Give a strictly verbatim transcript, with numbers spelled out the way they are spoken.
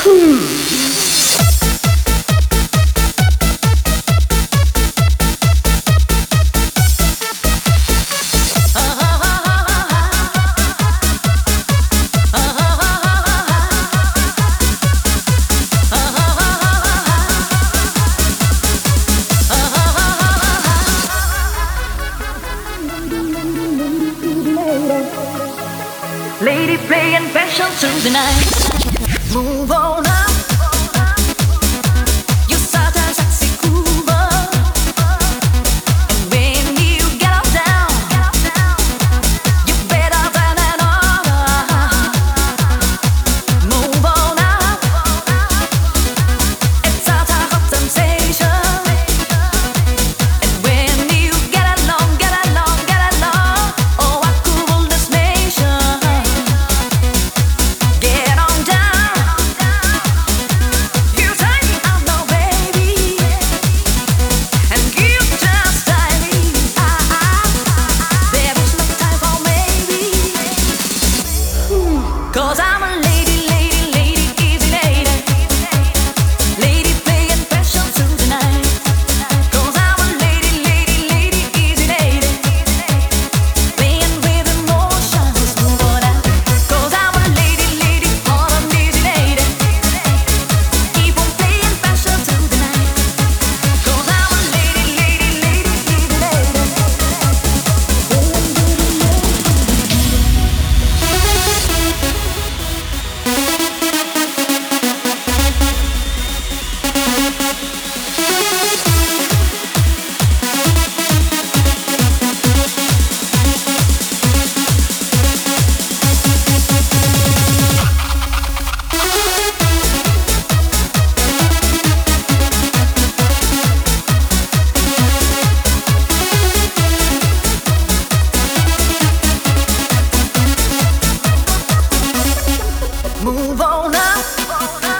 Lady playing fashion through the night. Move on up. You're such a sexy groover. And when you get up down, you're better than an other. Move on up. It's such a hot sensation. And when you get along, get along, get along, oh, I cool this nation. Get on down. You take me out now, baby, and you just dive in. Ah, ah, there is no time for maybe. 'Cause I'm a lady, lady, lady, easy lady. Lady playing fashion through the night. 'Cause I'm a lady, lady, lady, easy lady. Playing with emotions, move on out. 'Cause I'm a lady, lady, all an easy lady. Keep on playing fashion through the night. 'Cause I'm a lady, lady, lady, easy lady. Move on up.